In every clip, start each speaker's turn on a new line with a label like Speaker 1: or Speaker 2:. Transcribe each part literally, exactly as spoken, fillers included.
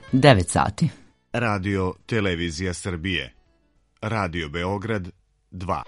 Speaker 1: devet sati.
Speaker 2: Radio Televizija Srbije. Radio Beograd dva.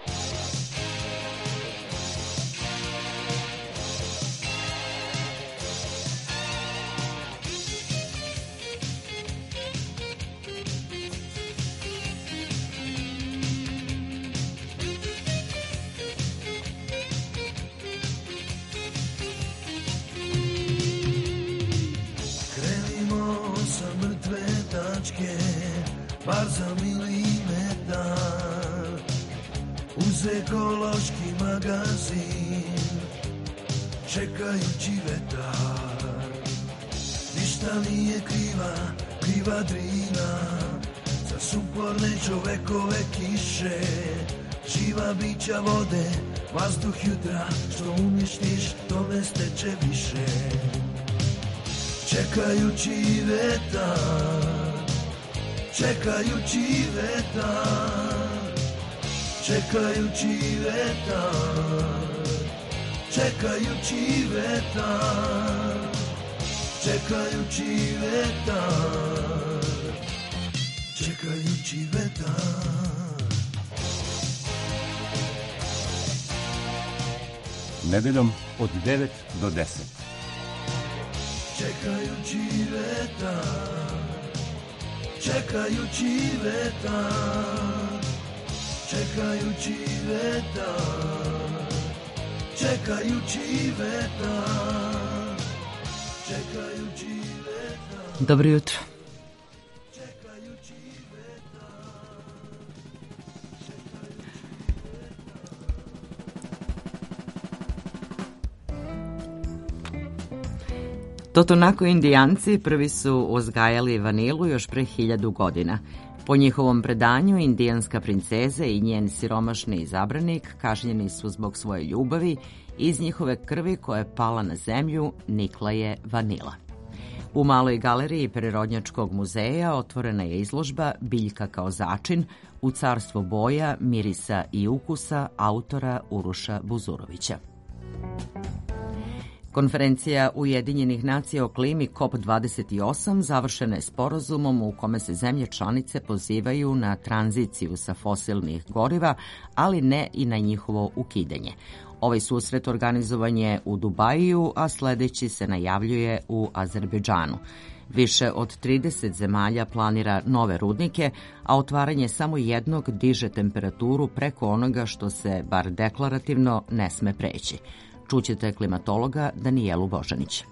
Speaker 3: Bar za milimetar uz ekološki magazin čekajući vetar. Ništa nije kriva, kriva Drina za sumporne čovekove kiše. Živa bića vode, vazduh jutra, što uništiš, tome steče više. Čekajući vetar, čekajući vetar, čekajući vetar, čekajući vetar, čekajući vetar, čekajući vetar.
Speaker 4: Nedeljom od devet do deset.
Speaker 3: Čekajući vetar, čekajući vetar, čekajući vetar, čekajući vetar, čekajući vetar.
Speaker 1: Dobro jutro. Totonako Indijanci prvi su uzgajali vanilu još pre hiljadu godina. Po njihovom predanju, indijanska princeza i njen siromašni izabranik kažnjeni su zbog svoje ljubavi. Iz njihove krvi koja je pala na zemlju nikla je vanila. U maloj galeriji Prirodnjačkog muzeja otvorena je izložba Biljka kao začin u carstvo boja, mirisa i ukusa autora Uroša Buzurovića. Konferencija Ujedinjenih nacija o klimi C O P dvadeset osam završena je sporazumom u kome se zemlje članice pozivaju na tranziciju sa fosilnih goriva, ali ne i na njihovo ukidanje. Ovaj susret organizovan je u Dubaju, a sledeći se najavljuje u Azerbejdžanu. Više od trideset zemalja planira nove rudnike, a otvaranje samo jednog diže temperaturu preko onoga što se, bar deklarativno, ne sme preći. Čućete klimatologa Danijelu Božanić.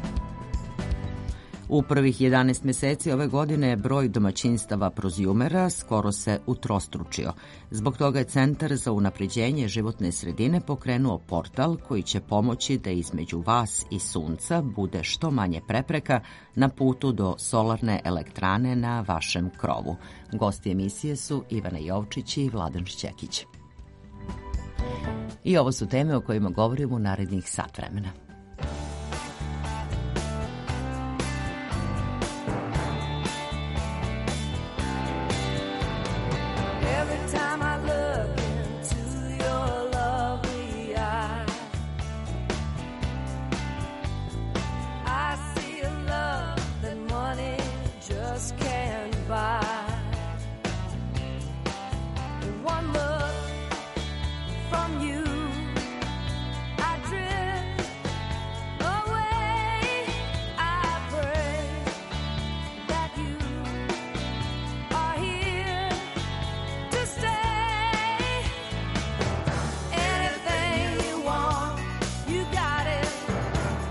Speaker 1: U prvih jedanaest meseci ove godine broj domaćinstava prozjumera skoro se utrostručio. Zbog toga je Centar za unapređenje životne sredine pokrenuo portal koji će pomoći da između vas i sunca bude što manje prepreka na putu do solarne elektrane na vašem krovu. Gosti emisije su Ivana Jovčić i Vladan Šćekić. I ovo su teme o kojima govorimo u narednih sat vremena.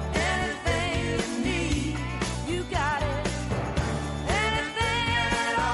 Speaker 3: Anything that I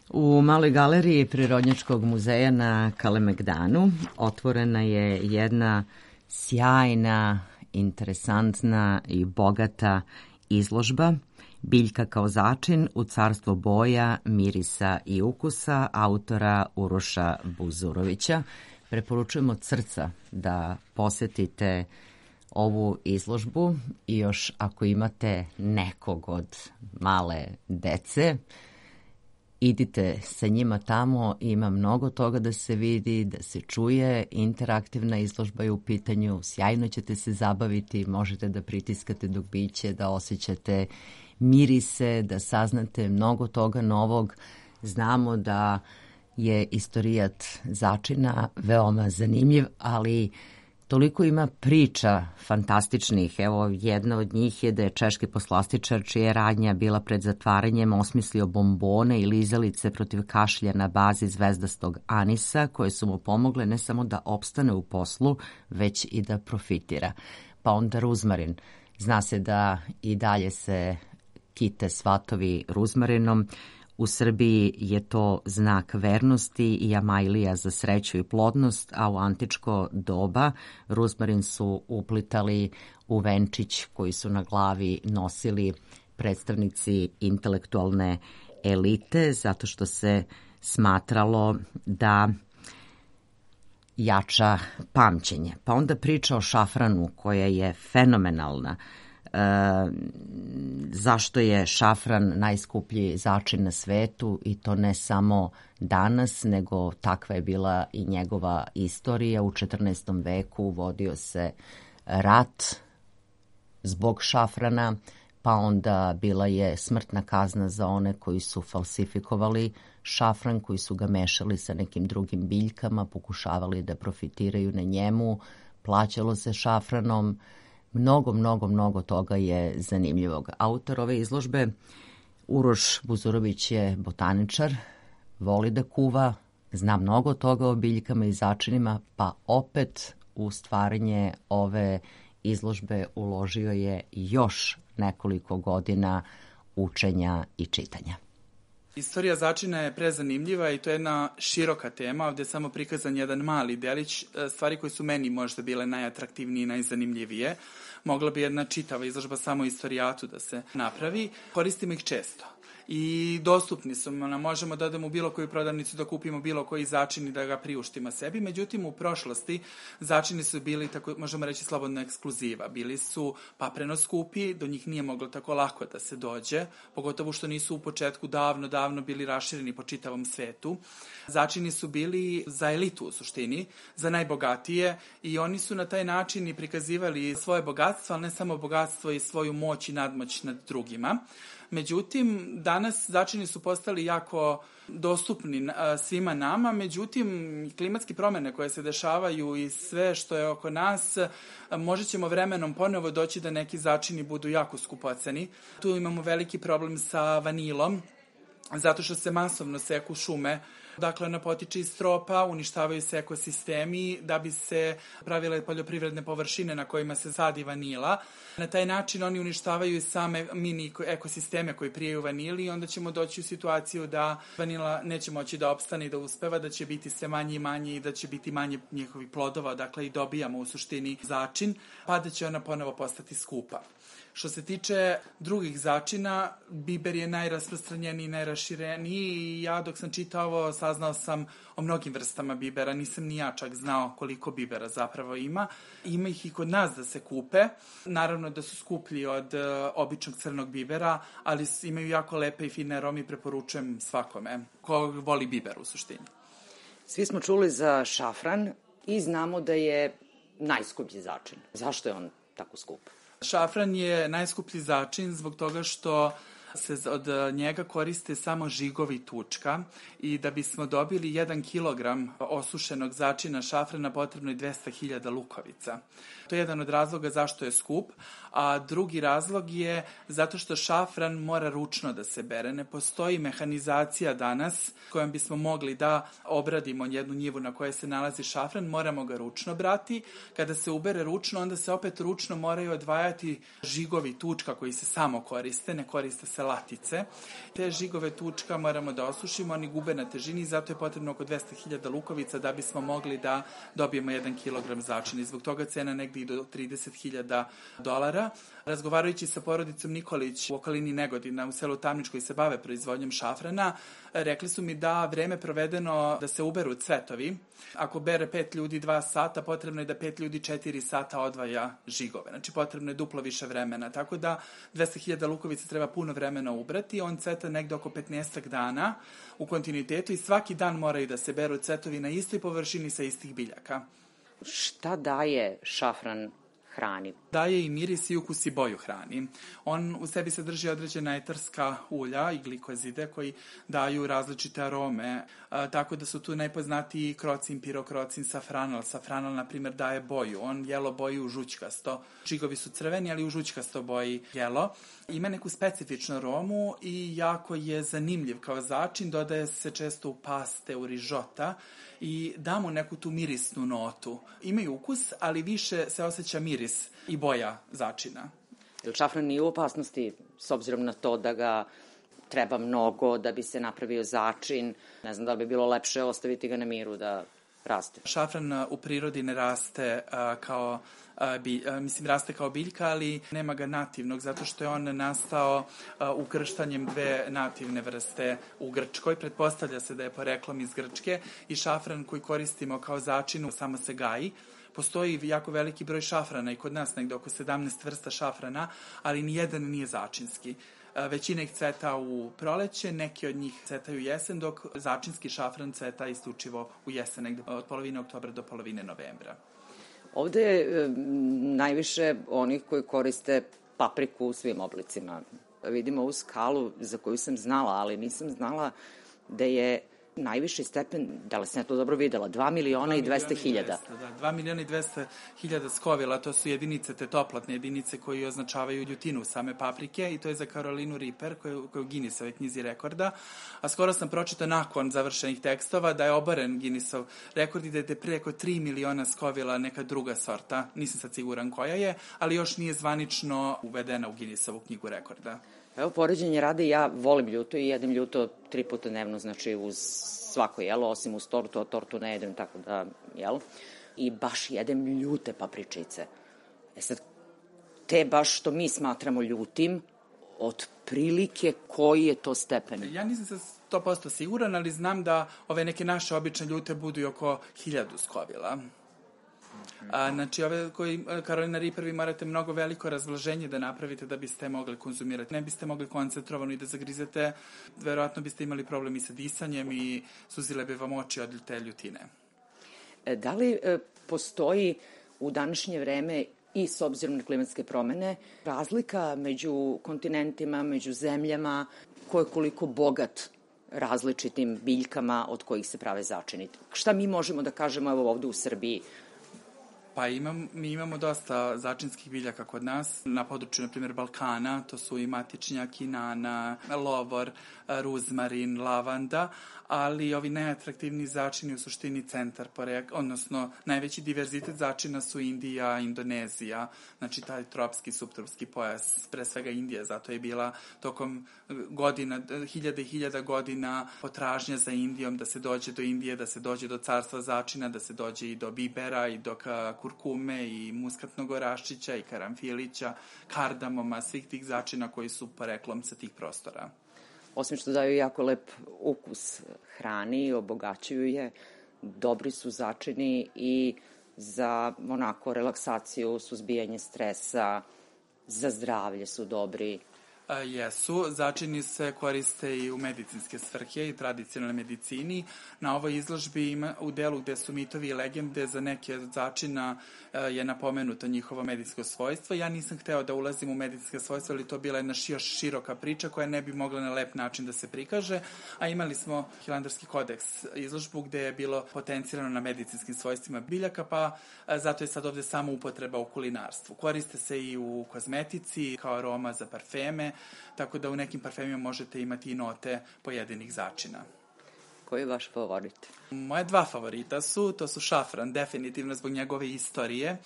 Speaker 1: U Maloj galeriji Prirodnjačkog muzeja na Kalemegdanu otvorena je jedna sjajna, interesantna i bogata izložba Biljka kao začin u carstvo boja, mirisa i ukusa autora Uroša Buzurovića. Preporučujemo od srca da posetite ovu izložbu i još ako imate nekog od male dece, idite sa njima tamo, ima mnogo toga da se vidi, da se čuje, interaktivna izložba je u pitanju, sjajno ćete se zabaviti, možete da pritiskate dok biće, da osjećate mirise, da saznate mnogo toga novog. Znamo da je istorijat začina veoma zanimljiv, ali toliko ima priča fantastičnih. Evo, jedna od njih je da je češki poslastičar, čija je radnja bila pred zatvaranjem, osmislio bombone i lizalice protiv kašlja na bazi zvezdastog anisa, koje su mu pomogle ne samo da opstane u poslu, već i da profitira. Pa onda ruzmarin. Zna se da i dalje se kite svatovi ruzmarinom. U Srbiji je to znak vernosti i amajlija za sreću i plodnost, a u antičko doba ruzmarin su uplitali u venčić koji su na glavi nosili predstavnici intelektualne elite, zato što se smatralo da jača pamćenje. Pa onda priča o šafranu koja je fenomenalna. E, zašto je šafran najskuplji začin na svetu i to ne samo danas, nego takva je bila i njegova istorija. U četrnaestom veku vodio se rat zbog šafrana, pa onda bila je smrtna kazna za one koji su falsifikovali šafran, koji su ga mešali sa nekim drugim biljkama, pokušavali da profitiraju na njemu, plaćalo se šafranom. Mnogo, mnogo, mnogo toga je zanimljivog. Autor ove izložbe, Uroš Buzurović, je botaničar, voli da kuva, zna mnogo toga o biljkama i začinima, pa opet u stvaranje ove izložbe uložio je još nekoliko godina učenja i čitanja.
Speaker 5: Istorija začina je prezanimljiva i to je jedna široka tema. Ovdje je samo prikazan jedan mali delić, stvari koje su meni možda bile najatraktivnije i najzanimljivije. Mogla bi jedna čitava izložba samo istorijatu da se napravi. Koristimo ih često i dostupni su nam. Možemo da odemo u bilo koju prodavnicu da kupimo bilo koji začin i da ga priuštimo sebi. Međutim, u prošlosti začini su bili, tako možemo reći, slobodno ekskluziva. Bili su papreno skupi, do njih nije moglo tako lako da se dođe, pogotovo što nisu u početku davno, davno bili rašireni po čitavom svetu. Začini su bili za elitu u suštini, za najbogatije i oni su na taj način i prikazivali svoje bogatstvo, ali ne samo bogatstvo i svoju moć i nadmoć nad drugima. Međutim, danas začini su postali jako dostupni svima nama, međutim, klimatske promjene koje se dešavaju i sve što je oko nas, možda ćemo vremenom ponovo doći da neki začini budu jako skupoceni. Tu imamo veliki problem sa vanilom, zato što se masovno seku šume. Dakle, ona potiče iz tropa, uništavaju se ekosistemi da bi se pravile poljoprivredne površine na kojima se sadi vanila. Na taj način oni uništavaju i same mini ekosisteme koji prijaju vanili i onda ćemo doći u situaciju da vanila neće moći da opstane i da uspeva, da će biti sve manje i manje i da će biti manje njihovih plodova, dakle i dobijamo u suštini začin, pa da će ona ponovo postati skupa. Što se tiče drugih začina, biber je najrasprostranjeniji i najrašireniji i ja dok sam čitao ovo saznao sam o mnogim vrstama bibera, nisam ni ja čak znao koliko bibera zapravo ima. Ima ih i kod nas da se kupe, naravno da su skuplji od uh, običnog crnog bibera, ali imaju jako lepe i fine arome i preporučujem svakome ko voli biber u suštini.
Speaker 6: Svi smo čuli za šafran i znamo da je najskuplji začin. Zašto je on tako skup?
Speaker 5: Šafran je najskuplji začin zbog toga što se od njega koriste samo žigovi tučka i da bismo dobili jedan kilogram osušenog začina šafrana potrebno je dvesta hiljada lukovica. To je jedan od razloga zašto je skup, a drugi razlog je zato što šafran mora ručno da se bere. Ne postoji mehanizacija danas kojom bismo mogli da obradimo jednu njivu na kojoj se nalazi šafran, moramo ga ručno brati. Kada se ubere ručno, onda se opet ručno moraju odvajati žigovi tučka koji se samo koriste, ne koriste se latice. Te žigove tučka moramo da osušimo, oni gube na težini i zato je potrebno oko dvesta hiljada lukovica da bismo mogli da dobijemo jedan kilogram začina. I zbog toga cena negdje i do trideset hiljada dolara. Razgovarajući sa porodicom Nikolić u okolini Negodina u selu Tamnič koji se bave proizvodnjom šafrana, rekli su mi da vreme provedeno da se uberu cvetovi. Ako bere pet ljudi dva sata, potrebno je da pet ljudi četiri sata odvaja žigove. Znači potrebno je duplo više vremena. Tako da dvesta hiljada lukovica treba puno vremena ubrati. On cveta negde oko petnaest dana u kontinuitetu i svaki dan moraju da se beru cvetovi na istoj površini sa istih biljaka.
Speaker 6: Šta daje šafran hrani?
Speaker 5: Daje i miris i ukus i boju hrani. On u sebi sadrži određena etarska ulja i glikozide koji daju različite arome, a, tako da su tu najpoznatiji krocin, pirokrocin, safranal. Safranal, na primjer, daje boju. On jelo boji u žućkasto. Žigovi su crveni, ali u žućkasto boji jelo. Ima neku specifičnu aromu i jako je zanimljiv kao začin. Dodaje se često u paste, u rižota i da mu neku tu mirisnu notu. Imaju ukus, ali više se osjeća miris i boja začina.
Speaker 6: Jel šafran nije u opasnosti s obzirom na to da ga treba mnogo da bi se napravio začin? Ne znam da li bi bilo lepše ostaviti ga na miru da raste.
Speaker 5: Šafran u prirodi ne raste a, kao a, bi, a, mislim raste kao biljka, ali nema ga nativnog zato što je on nastao a, ukrštanjem dve nativne vrste u Grčkoj. Pretpostavlja se da je poreklom iz Grčke i šafran koji koristimo kao začinu samo se gaji. Postoji jako veliki broj šafrana i kod nas negde oko sedamnaest vrsta šafrana, ali nijedan nije začinski. Većina ih cveta u proleće, neki od njih cvetaju jesen, dok začinski šafran cveta isključivo u jesen, negde od polovine oktobra do polovine novembra.
Speaker 6: Ovde je e, najviše onih koji koriste papriku u svim oblicima. Vidimo ovu skalu za koju sam znala, ali nisam znala da je najviši stepen, da li sam ja to dobro videla, dva miliona i dvesta hiljada.
Speaker 5: Da, dva miliona i dvesta hiljada skovila, to su jedinice, te toplatne jedinice koji označavaju ljutinu same paprike i to je za Karolinu Riper, koja je u Guinnessove knjizi rekorda. A skoro sam pročitao nakon završenih tekstova da je oboren Guinnessov rekord i da je preko tri miliona skovila neka druga sorta. Nisam sad siguran koja je, ali još nije zvanično uvedena u Guinnessovu knjigu rekorda.
Speaker 6: Evo, poređenje rade, ja volim ljuto i jedem ljuto tri puta dnevno, znači uz svako jelo, osim uz tortu, a tortu ne jedem, tako da, jel? I baš jedem ljute papričice. E sad, te baš što mi smatramo ljutim, otprilike koji je to stepen?
Speaker 5: Ja nisam sa sto posto siguran, ali znam da ove neke naše obične ljute budu i oko hiljadu skovila. A, znači, ove koji, Karolina Riper, vi morate mnogo veliko razvlaženje da napravite da biste mogli konzumirati. Ne biste mogli koncentrovano i da zagrizete, verovatno biste imali problem i sa disanjem i suzile bi vam oči od te ljutine.
Speaker 6: E, da li e, postoji u današnje vreme i s obzirom na klimatske promene razlika među kontinentima, među zemljama, ko je koliko bogat različitim biljkama od kojih se prave začini? Šta mi možemo da kažemo evo ovde u Srbiji?
Speaker 5: Pa imam, mi imamo dosta začinskih biljaka kod nas, na području, na primjer, Balkana, to su i matičnjak, inana, lovor, ruzmarin, lavanda, ali ovi najatraktivniji začini u suštini centar, porek, odnosno najveći diverzitet začina su Indija, Indonezija, znači taj tropski, subtropski pojas, pre svega Indija, zato je bila tokom godina, hiljada i hiljada godina potražnja za Indijom, da se dođe do Indije, da se dođe do carstva začina, da se dođe i do bibera i do kurkume i muskatnog oraščića i karamfilića, kardamoma, svih tih začina koji su poreklom sa tih prostora.
Speaker 6: Osim što daju jako lep ukus hrani, obogaćuju je, dobri su začini i za onako relaksaciju, suzbijanje stresa, za zdravlje su dobri.
Speaker 5: A, jesu. Začini se koriste i u medicinske svrhe i tradicionalne medicini. Na ovoj izložbi ima u delu gde su mitovi i legende za neke od začina a, je napomenuto njihovo medicinsko svojstvo. Ja nisam hteo da ulazim u medicinske svojstva, ali to bila jedna još široka priča koja ne bi mogla na lep način da se prikaže, a imali smo Hilandarski kodeks izložbu gde je bilo potencirano na medicinskim svojstvima biljaka, pa a, zato je sad ovde samo upotreba u kulinarstvu. Koriste se i u kozmetici kao aroma za parfeme, tako da u nekim parfemima možete imati i note pojedinih začina.
Speaker 6: Koji je vaš favorit?
Speaker 5: Moje dva favorita su, to su šafran, definitivno zbog njegove istorije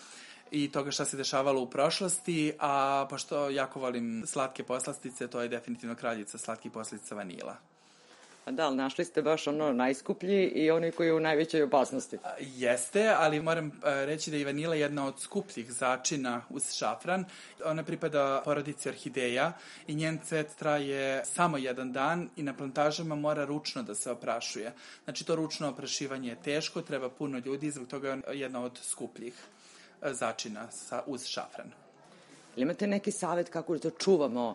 Speaker 5: i toga šta se dešavalo u prošlosti, a pošto jako volim slatke poslastice, to je definitivno kraljica slatkih poslastica vanila.
Speaker 6: Da, ali našli ste baš ono najskuplji i oni koji je u najvećoj opasnosti.
Speaker 5: Jeste, ali moram reći da je vanila jedna od skupljih začina uz šafran. Ona pripada porodici orhideja i njen cvet traje samo jedan dan i na plantažama mora ručno da se oprašuje. Znači to ručno oprašivanje je teško, treba puno ljudi, zbog toga je jedna od skupljih začina sa, uz šafran.
Speaker 6: Ili imate neki savjet kako da čuvamo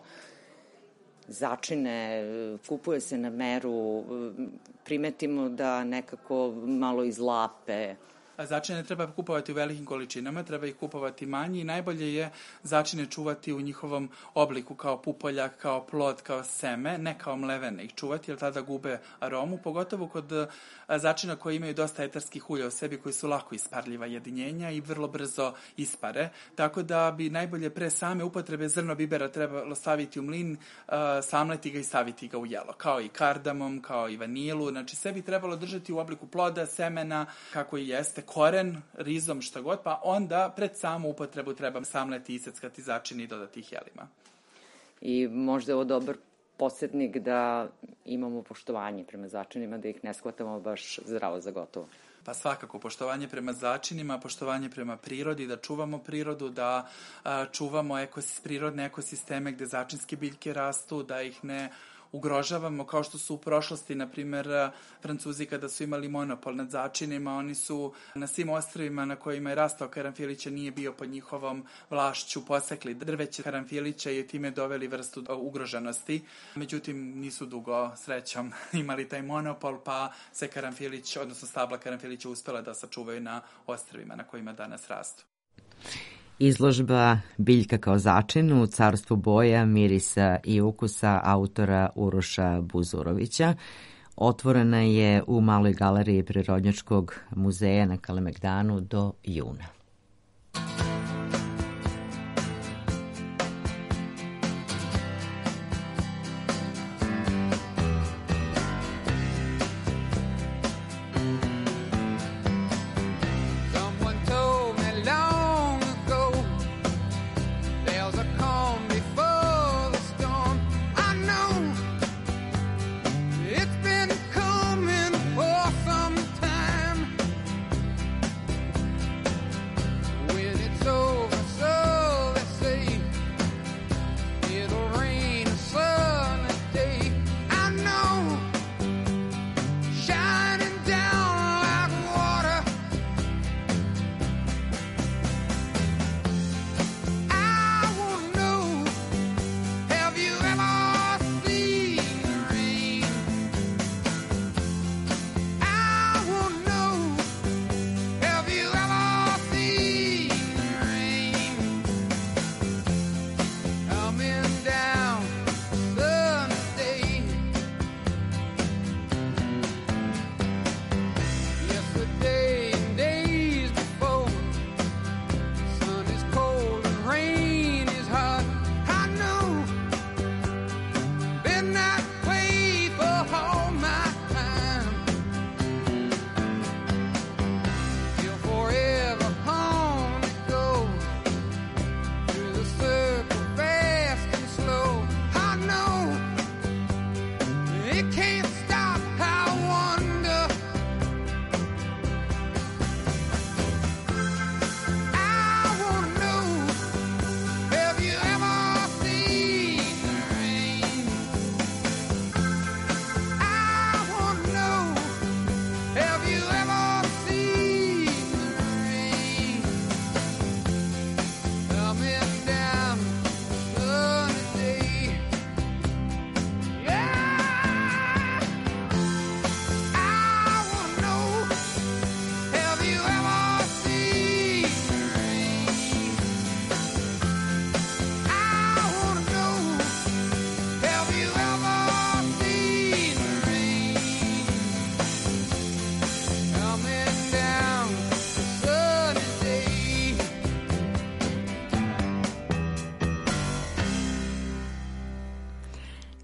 Speaker 6: začine, kupuje se na meru, primetimo da nekako malo izlape?
Speaker 5: Začine treba kupovati u velikim količinama, treba ih kupovati manje i najbolje je začine čuvati u njihovom obliku kao pupoljak, kao plod, kao seme, ne kao mlevene ih čuvati, jer tada gube aromu, pogotovo kod začina koji imaju dosta etarskih ulja u sebi, koji su lako isparljiva jedinjenja i vrlo brzo ispare, tako da bi najbolje pre same upotrebe zrno bibera trebalo staviti u mlin, samleti ga i staviti ga u jelo, kao i kardamom, kao i vanilu, znači sve bi trebalo držati u obliku ploda, semena, kako i jeste, koren, rizom, šta god, pa onda pred samu upotrebu treba samleti, iseckati začine i dodati ih jelima.
Speaker 6: I možda je ovo dobar podsjetnik da imamo poštovanje prema začinima, da ih ne shvatamo baš zdravo za gotovo.
Speaker 5: Pa svakako, poštovanje prema začinima, poštovanje prema prirodi, da čuvamo prirodu, da a, čuvamo ekos, prirodne ekosisteme gde začinske biljke rastu, da ih ne ugrožavamo, kao što su u prošlosti, na primjer, Francuzi kada su imali monopol nad začinima, oni su na svim ostrvima na kojima je rastao karanfilića nije bio pod njihovom vlašću, posekli drveće karanfilića i time doveli vrstu ugroženosti. Međutim, nisu dugo, srećom, imali taj monopol, pa se karanfilić, odnosno stabla karanfilića uspela da sačuvaju na ostrvima na kojima danas rastu.
Speaker 1: Izložba Biljka kao začin u carstvu boja, mirisa i ukusa autora Uroša Buzurovića otvorena je u Maloj galeriji Prirodnjačkog muzeja na Kalemegdanu do juna.
Speaker 7: When it's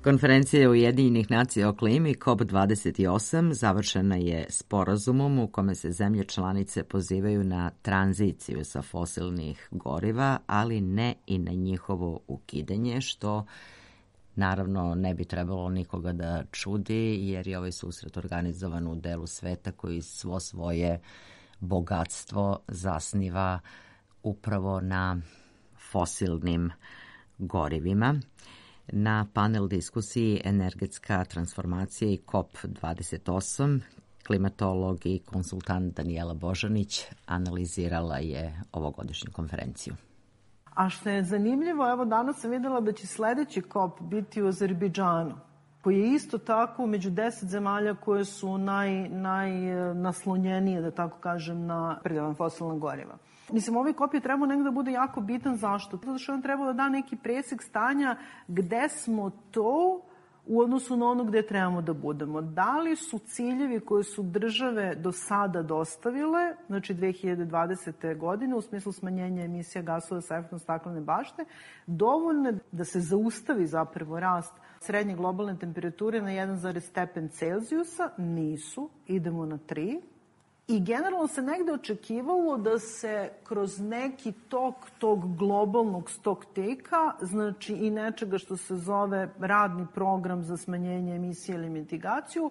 Speaker 1: Konferencija Ujedinjenih nacija o klimi C O P dvadeset osam završena je sporazumom u kome se zemlje članice pozivaju na tranziciju sa fosilnih goriva, ali ne i na njihovo ukidanje, što naravno ne bi trebalo nikoga da čudi, jer je ovaj susret organizovan u delu sveta koji svo svoje bogatstvo zasniva upravo na fosilnim gorivima. Na panel diskusiji Energetska transformacija i C O P dvadeset osam klimatolog i konsultant Danijela Božanić analizirala je ovogodišnju konferenciju.
Speaker 7: A što je zanimljivo, evo danas sam videla da će sledeći C O P biti u Azerbejdžanu, koji je isto tako među deset zemalja koje su naj, najnaslonjenije, da tako kažem, na predelan fosilna goriva. Mislim, ovaj C O P je trebao negde da bude jako bitan. Zašto? Zato što on trebao da da neki presek stanja gde smo to u odnosu na ono gde trebamo da budemo. Da li su ciljevi koje su države do sada dostavile, znači dve hiljade dvadesete. godine, u smislu smanjenja emisija gasova sa efektom staklene bašte, dovoljne da se zaustavi zapravo rast srednje globalne temperature na jedan zarez stepen Celzijusa? Nisu. Idemo na tri. I generalno se negde očekivalo da se kroz neki tok tog globalnog stock take-a, znači i nečega što se zove radni program za smanjenje emisije ili mitigaciju,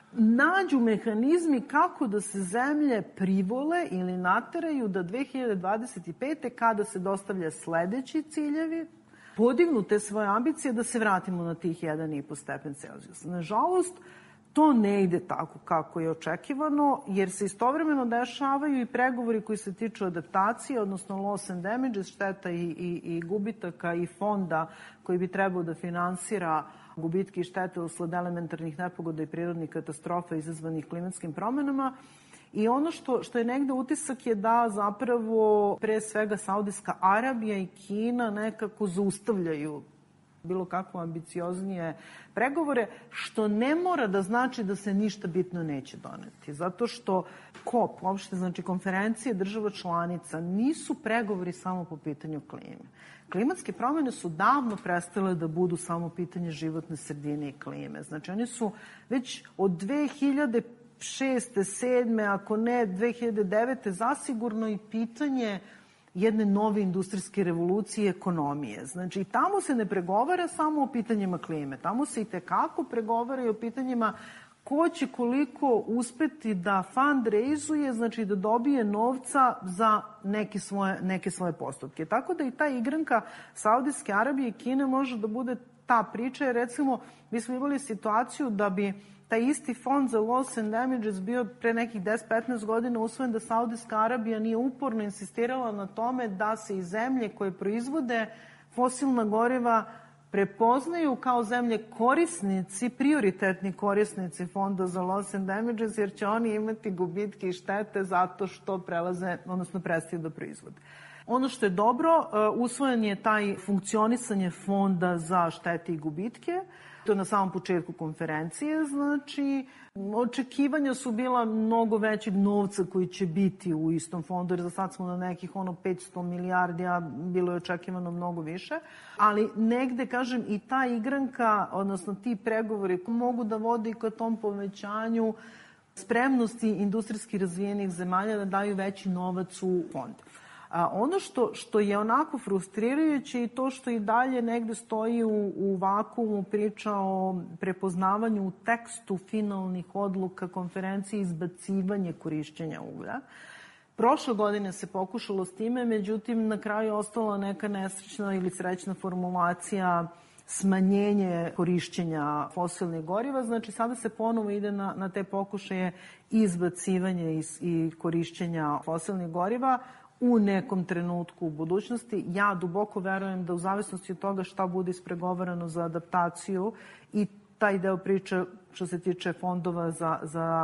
Speaker 7: nađu mehanizmi kako da se zemlje privole ili nateraju da dve hiljade dvadeset pete. kada se dostavlja sledeći ciljevi, podignu te svoje ambicije da se vratimo na tih jedan i po stepen Celzijusa. Nažalost, to ne ide tako kako je očekivano, jer se istovremeno dešavaju i pregovori koji se tiču adaptacije, odnosno loss and damages, šteta i, i, i gubitaka i fonda koji bi trebao da finansira gubitke i štete usled elementarnih nepogoda i prirodnih katastrofa izazvanih klimatskim promenama. I ono što, što je negde utisak je da zapravo pre svega Saudijska Arabija i Kina nekako zaustavljaju bilo kakvo ambicioznije pregovore, što ne mora da znači da se ništa bitno neće doneti. Zato što C O P, uopšte znači konferencije država članica, nisu pregovori samo po pitanju klime. Klimatske promene su davno prestale da budu samo pitanje životne sredine i klime. Znači oni su već od dve hiljade šeste, sedme, ako ne dve hiljade devete. zasigurno i pitanje jedne nove industrijske revolucije i ekonomije. Znači, tamo se ne pregovara samo o pitanjima klime. Tamo se i tekako pregovara i o pitanjima ko će koliko uspeti da fundraizuje, znači da dobije novca za neke svoje, neke svoje postupke. Tako da i ta igranka Saudijske Arabije i Kine može da bude ta priča. Jer recimo, mi smo imali situaciju da bi taj isti fond za loss and damages bio pre nekih deset do petnaest godina usvojen, da Saudijska Arabija nije uporno insistirala na tome da se i zemlje koje proizvode fosilna goriva prepoznaju kao zemlje korisnici, prioritetni korisnici fonda za loss and damages, jer će oni imati gubitke i štete zato što prelaze, odnosno prestaju da proizvode. Ono što je dobro, usvojen je taj funkcionisanje fonda za štete i gubitke. To je na samom početku konferencije, znači očekivanja su bila mnogo većeg novca koji će biti u istom fondu, jer za sad smo na nekih ono petsto milijardi, a bilo je očekivano mnogo više. Ali negde, kažem, i ta igranka, odnosno ti pregovori mogu da vode i ka tom povećanju spremnosti industrijski razvijenih zemalja da daju veći novac u fond. A ono što, što je onako frustrirajuće i to što i dalje negde stoji u, u vakuumu priča o prepoznavanju u tekstu finalnih odluka konferencije izbacivanje korišćenja uglja. Prošle godine se pokušalo s time, međutim na kraju je ostala neka nesrećna ili srećna formulacija smanjenje korišćenja fosilnih goriva. Znači sada se ponovo ide na, na te pokušaje izbacivanja i, i korišćenja fosilnih goriva u nekom trenutku u budućnosti. Ja duboko verujem da u zavisnosti od toga šta bude ispregovarano za adaptaciju i taj deo priče što se tiče fondova za,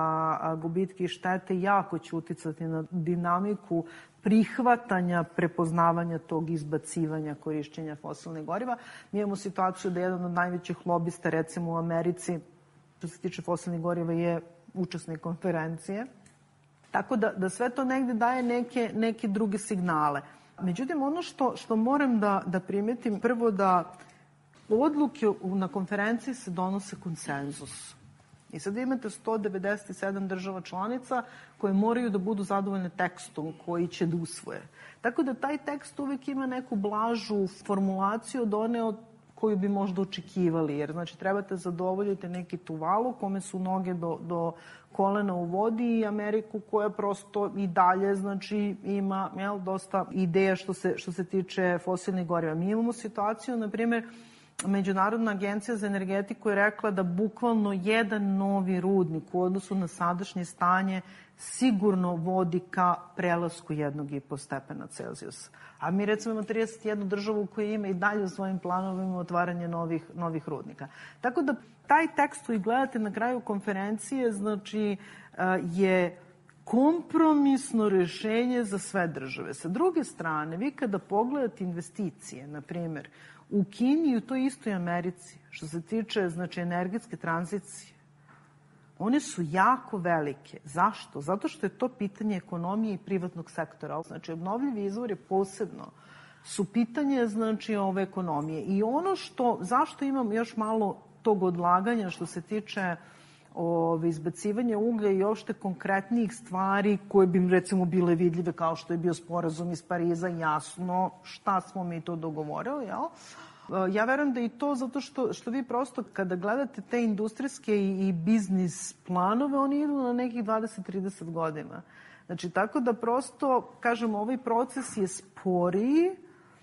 Speaker 7: za gubitke i štete jako će uticati na dinamiku prihvatanja, prepoznavanja tog izbacivanja korišćenja fosilnih goriva. Mi imamo situaciju da jedan od najvećih lobista, recimo u Americi, što se tiče fosilnih goriva, je učesnik konferencije. Tako da, da sve to negde daje neke, neke druge signale. Međutim, ono što, što moram da, da primetim, prvo da odluke na konferenciji se donose konsenzus. I sad imate sto devedeset sedam država članica koje moraju da budu zadovoljne tekstom koji će da usvoje. Tako da taj tekst uvek ima neku blažu formulaciju od one od koju bi možda očekivali, jer znači trebate zadovoljiti neki tuvalu kome su noge do, do kolena u vodi i Ameriku koja prosto i dalje znači ima jel, dosta ideja što se, što se tiče fosilnih goriva. Mi imamo situaciju, na primjer, Međunarodna agencija za energetiku je rekla da bukvalno jedan novi rudnik u odnosu na sadašnje stanje sigurno vodi ka prelasku jednog i po stepena Celzijusa. A mi recimo imamo trideset jednu državu koja ima i dalje u svojim planovima otvaranje novih, novih rudnika. Tako da taj tekst koji gledate na kraju konferencije znači je kompromisno rešenje za sve države. Sa druge strane, vi kada pogledate investicije, na primjer, u Kini i u toj istoj Americi, što se tiče znači, energetske tranzicije, one su jako velike. Zašto? Zato što je to pitanje ekonomije i privatnog sektora. Znači, obnovljivi izvori posebno su pitanje znači, ove ekonomije. I ono što, zašto imam još malo tog odlaganja što se tiče ove, izbacivanja uglja i uopšte konkretnijih stvari koje bi recimo bile vidljive kao što je bio sporazum iz Pariza, jasno šta smo mi to dogovorili, jel? Ja verujem da i to zato što, što vi prosto kada gledate te industrijske i, i biznis planove, oni idu na nekih dvadeset do trideset godina. Znači, tako da prosto, kažem, ovaj proces je sporiji.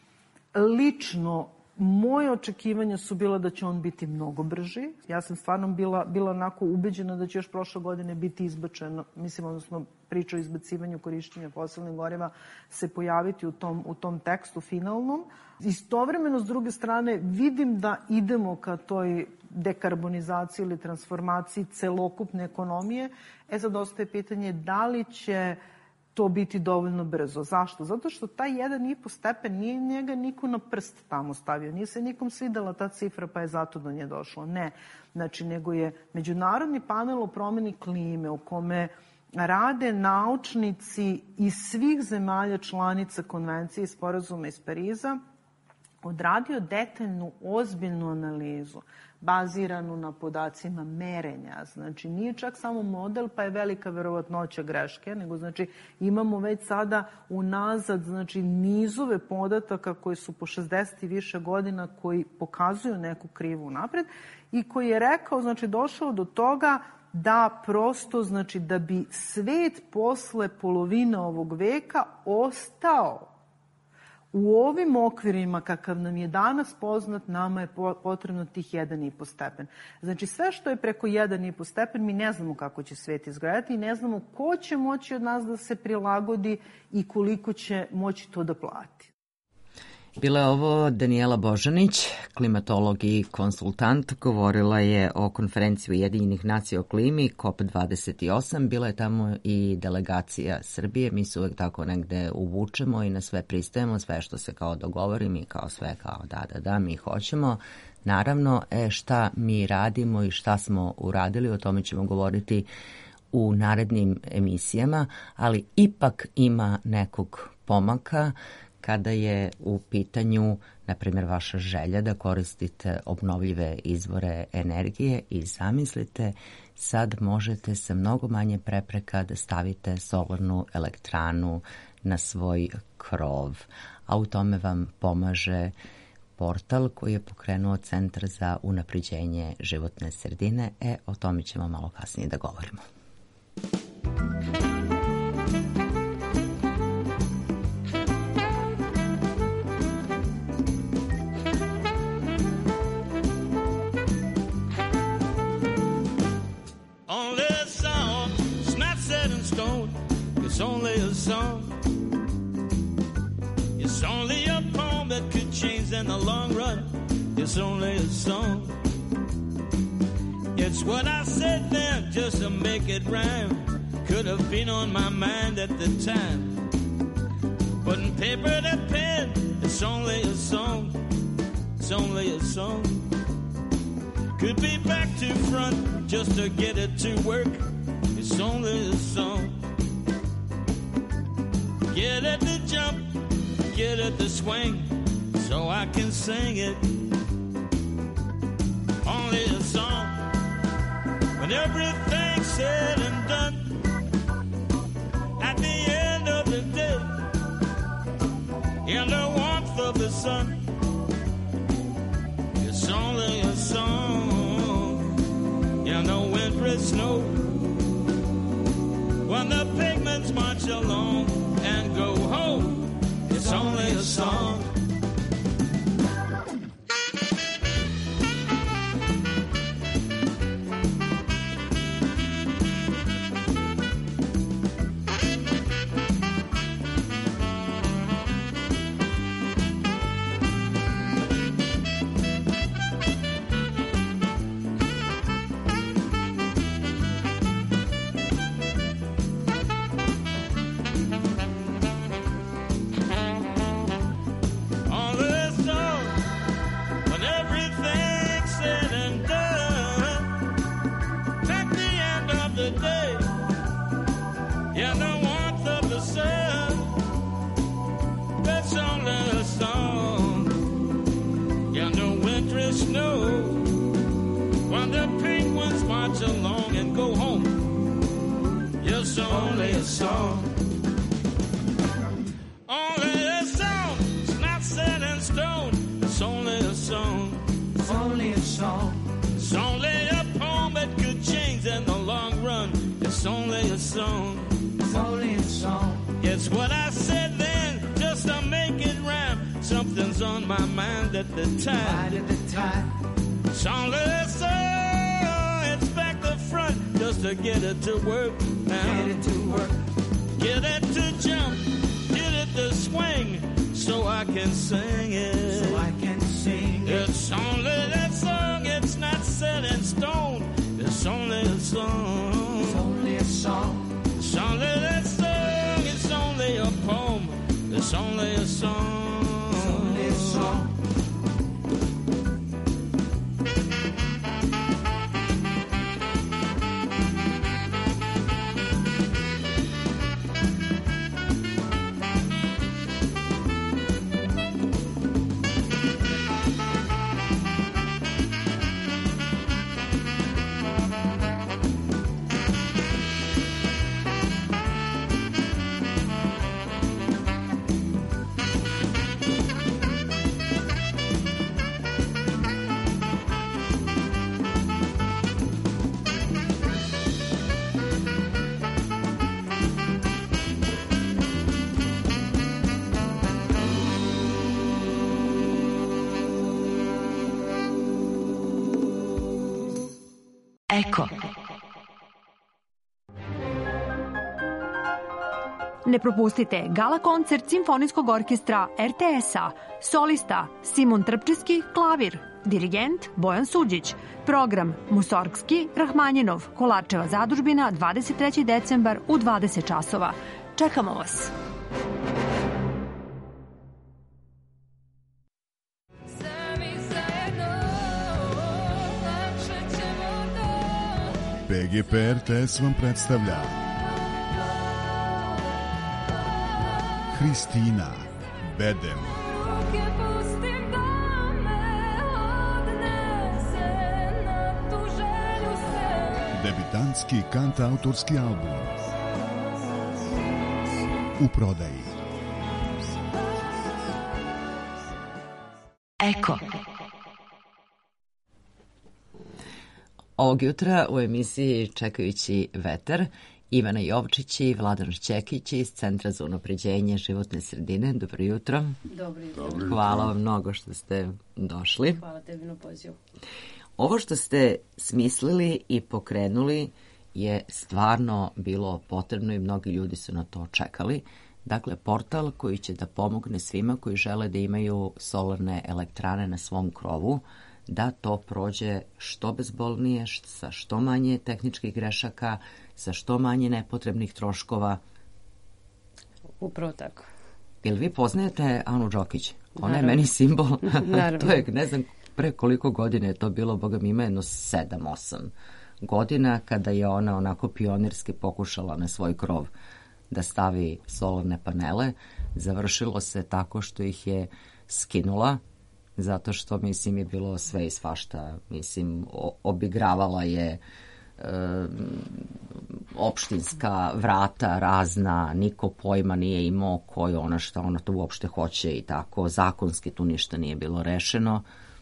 Speaker 7: Lično, moje očekivanja su bila da će on biti mnogo brži. Ja sam stvarno bila, bila onako ubeđena da će još prošle godine biti izbačeno, mislim, odnosno priča o izbacivanju korišćenja fosilnih goriva se pojaviti u tom, u tom tekstu finalnom. Istovremeno, s druge strane, vidim da idemo ka toj dekarbonizaciji ili transformaciji celokupne ekonomije. E sad ostaje pitanje da li će to biti dovoljno brzo. Zašto? Zato što taj jedan i po stepen nije njega niko na prst tamo stavio. Nije se nikom svidela ta cifra pa je zato do nje došlo. Ne. Znači, nego je Međunarodni panel o promeni klime u kome rade naučnici iz svih zemalja članica konvencije i sporazuma iz Pariza odradio detaljnu, ozbiljnu analizu baziranu na podacima merenja. Znači, nije čak samo model, pa je velika verovatnoća greške, nego znači imamo već sada unazad znači, nizove podataka koji su po šezdeset i više godina koji pokazuju neku krivu napred i koji je rekao, znači, došao do toga da prosto, znači, da bi svet posle polovine ovog veka ostao u ovim okvirima kakav nam je danas poznat, nama je potrebno tih jedan i po stepen. Znači sve što je preko jedan i po stepen, mi ne znamo kako će svet izgledati i ne znamo ko će moći od nas da se prilagodi i koliko će moći to da plati.
Speaker 1: Bila je ovo Danijela Božanić, klimatolog i konsultant. Govorila je o konferenciji Ujedinjenih nacija o klimi, kop dvadeset osam. Bila je tamo i delegacija Srbije. Mi se uvek tako negde uvučemo i na sve pristajemo, sve što se kao dogovori, mi kao sve kao da, da, da, mi hoćemo. Naravno, e, šta mi radimo i šta smo uradili, o tome ćemo govoriti u narednim emisijama, ali ipak ima nekog pomaka kada je u pitanju, na primjer, vaša želja da koristite obnovljive izvore energije i zamislite, sad možete sa mnogo manje prepreka da stavite solarnu elektranu na svoj krov, a u tome vam pomaže portal koji je pokrenuo Centar za unapređenje životne sredine. E, o tome ćemo malo kasnije da govorimo.
Speaker 8: It's only a song. It's only a poem that could change in the long run. It's only a song. It's what I said then just to make it rhyme. Could have been on my mind at the time. Putting paper to pen, it's only a song. It's only a song. Could be back to front just to get it to work. It's only a song. Get it to jump, get it to swing, so I can sing it. only a song. When everything's said and done, at the end of the day, in the warmth of the sun, it's only a song. In the wintry snow, when the pigments march along and go home, it's only a song. At the time, at the time, it's only a song. It's back to front just to get it to work. Now. Get it to work, get it to jump, get it to swing, so I can sing it. So I can sing it. It's only that song. It's not set in stone. It's only a song. It's only a song. It's only that song. It's only a poem. It's only a song. It's only a song.
Speaker 9: Eko. Ne propustite gala koncert Simfonijskog orkestra R T S-a, solista Simon Trpčevski, klavir, dirigent Bojan Suđić, program Musorgski, Rahmanjinov, Kolarčeva zadužbina, dvadeset treći decembar u dvadeset časova. Čekamo vas!
Speaker 10: P G P R T S vam predstavlja Hristina Bedem. Debitantski kantautorski album u prodaji.
Speaker 9: Eko.
Speaker 1: Ovog jutra u emisiji Čekajući vetar Ivana Jovčić i Vladan Šćekić iz Centra za unapređenje životne sredine. Dobro jutro.
Speaker 11: Dobro jutro.
Speaker 1: Hvala vam mnogo što ste došli.
Speaker 11: Hvala tebi na pozivu.
Speaker 1: Ovo što ste smislili i pokrenuli je stvarno bilo potrebno i mnogi ljudi su na to čekali. Dakle, portal koji će da pomogne svima koji žele da imaju solarne elektrane na svom krovu, da to prođe što bezbolnije, sa što manje tehničkih grešaka, sa što manje nepotrebnih troškova.
Speaker 11: Upravo tako.
Speaker 1: Jel vi poznajete Anu Đokić? Ona Naravno. je meni simbol. To je, ne znam pre koliko godine je to bilo, boga mi ima jedno sedam, osam godina, kada je ona onako pionirski pokušala na svoj krov da stavi solarne panele. Završilo se tako što ih je skinula zato što, mislim, je bilo sve i svašta. Mislim, obigravala je e, opštinska vrata razna, niko pojma nije imao ko je ona, šta ona to uopšte hoće i tako. Zakonski tu ništa nije bilo rešeno.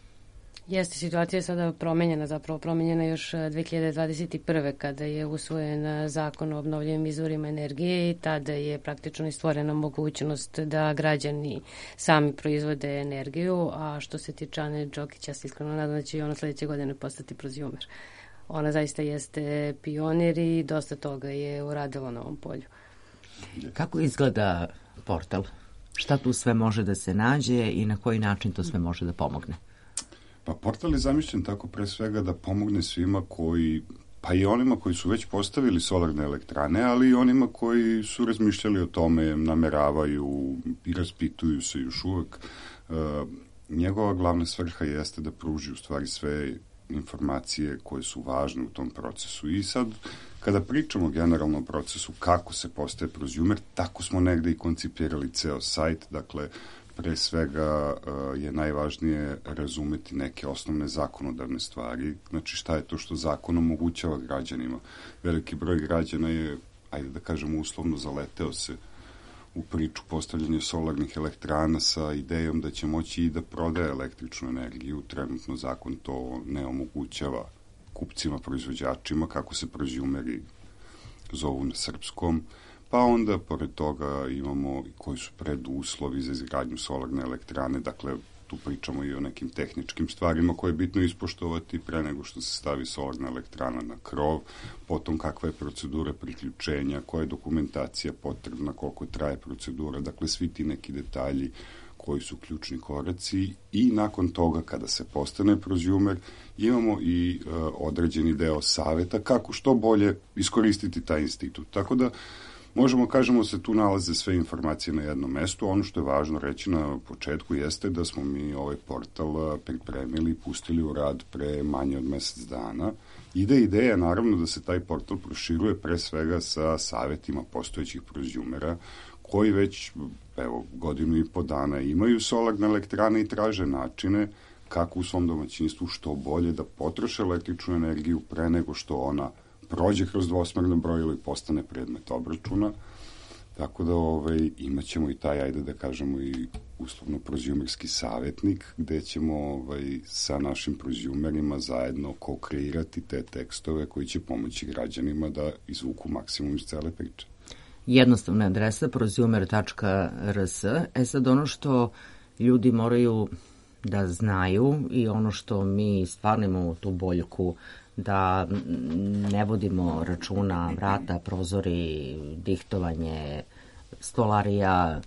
Speaker 11: Jeste, situacija je sada promenjena, zapravo promenjena još dve hiljade dvadeset prve kada je usvojen zakon o obnovljivim izvorima energije i tada je praktično stvorena mogućnost da građani sami proizvode energiju, a što se tiče Ane Đokić, ja se iskreno nadam da će i ona sledeće godine postati prozumer. Ona zaista jeste pionir i dosta toga je uradila na ovom polju.
Speaker 1: Kako izgleda portal? Šta tu sve može da se nađe i na koji način to sve može da pomogne?
Speaker 12: Pa portal je zamišljen tako pre svega da pomogne svima koji, pa i onima koji su već postavili solarne elektrane, ali i onima koji su razmišljali o tome, nameravaju i raspituju se još uvek. E, njegova glavna svrha jeste da pruži u stvari sve informacije koje su važne u tom procesu. I sad, kada pričamo generalno o procesu kako se postaje prozumer, tako smo negde i koncipirali ceo sajt, dakle, pre svega je najvažnije razumeti neke osnovne zakonodavne stvari, znači šta je to što zakon omogućava građanima. Veliki broj građana je, ajde da kažemo uslovno, zaleteo se u priču postavljanja solarnih elektrana sa idejom da će moći i da prodaje električnu energiju. Trenutno zakon to ne omogućava kupcima, proizvođačima, kako se prozumeri zovu na srpskom. Pa onda, pored toga, imamo i koji su preduslovi za izgradnju solarne elektrane, dakle, tu pričamo i o nekim tehničkim stvarima koje je bitno ispoštovati pre nego što se stavi solarna elektrana na krov, potom kakva je procedura priključenja, koja je dokumentacija potrebna, koliko traje procedura, dakle, svi ti neki detalji koji su ključni koraci i nakon toga, kada se postane prozumer, imamo i uh, određeni deo saveta kako što bolje iskoristiti taj institut. Tako da, možemo, kažemo, se tu nalaze sve informacije na jednom mestu. Ono što je važno reći na početku jeste da smo mi ovaj portal pripremili i pustili u rad pre manje od mesec dana. Ide ideja, naravno, da se taj portal proširuje pre svega sa savetima postojećih prozumera koji već, evo, godinu i po dana imaju solarne elektrane i traže načine kako u svom domaćinstvu što bolje da potroše električnu energiju pre nego što ona prođe kroz dvosmerno brojilo i postane predmet obračuna. Tako da ovaj, imat ćemo i taj, ajde da kažemo, i uslovno prozumerski savjetnik, gde ćemo ovaj, sa našim prozumerima zajedno ko-kreirati te tekstove koji će pomoći građanima da izvuku maksimum iz cele priče.
Speaker 1: Jednostavna adresa prozumer tačka r s. E sad, ono što ljudi moraju da znaju i ono što mi stvarno imamo tu boljku da ne vodimo računa vrata, prozori, dihtovanje, stolarija,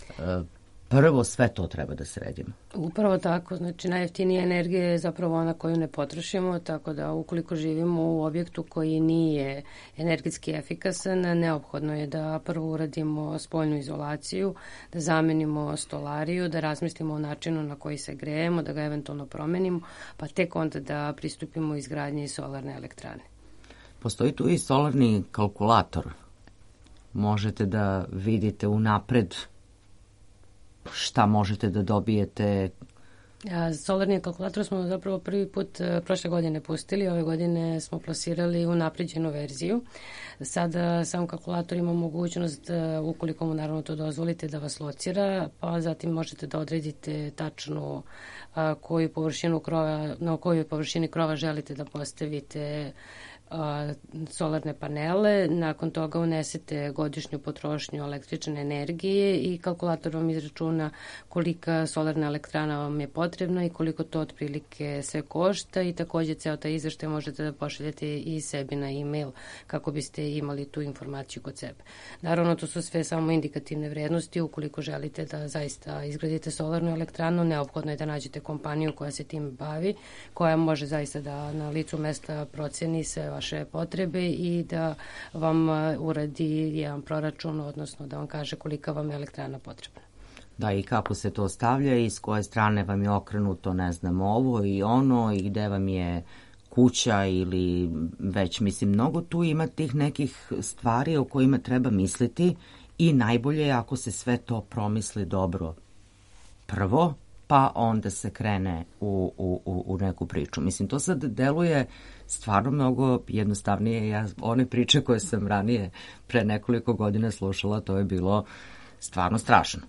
Speaker 1: prvo sve to treba da sredimo.
Speaker 11: Upravo tako, znači najjeftinija energija je zapravo ona koju ne potrošimo, tako da ukoliko živimo u objektu koji nije energetski efikasan, neophodno je da prvo uradimo spoljnu izolaciju, da zamenimo stolariju, da razmislimo o načinu na koji se grejemo, da ga eventualno promenimo, pa tek onda da pristupimo izgradnji solarne elektrane.
Speaker 1: Postoji tu i solarni kalkulator. Možete da vidite unapred šta možete da dobijete.
Speaker 11: A, solarni kalkulator smo zapravo prvi put prošle godine pustili, ove godine smo plasirali unapređenu verziju. Sada sam kalkulator ima mogućnost, ukoliko mu naravno to dozvolite, da vas locira, pa zatim možete da odredite tačno a, koju površinu krova, na kojoj površini krova želite da postavite solarne panele, nakon toga unesete godišnju potrošnju električne energije i kalkulator vam izračuna kolika solarna elektrana vam je potrebna i koliko to otprilike sve košta i takođe ceo taj izveštaj možete da pošaljete i sebi na e-mail kako biste imali tu informaciju kod sebe. Naravno, to su sve samo indikativne vrednosti. Ukoliko želite da zaista izgradite solarnu elektranu, neophodno je da nađete kompaniju koja se tim bavi, koja može zaista da na licu mesta proceni sve vaše potrebe i da vam uradi jedan proračun, odnosno da vam kaže kolika vam je elektrana potrebna.
Speaker 1: Da, i kako se to stavlja i s koje strane vam je okrenuto, ne znam, ovo i ono i gde vam je kuća ili već, mislim, mnogo tu ima tih nekih stvari o kojima treba misliti i najbolje je ako se sve to promisli dobro prvo, pa onda se krene u, u, u neku priču. Mislim, to sad deluje stvarno mnogo jednostavnije. Ja, one priče koje sam ranije pre nekoliko godina slušala, to je bilo stvarno strašno.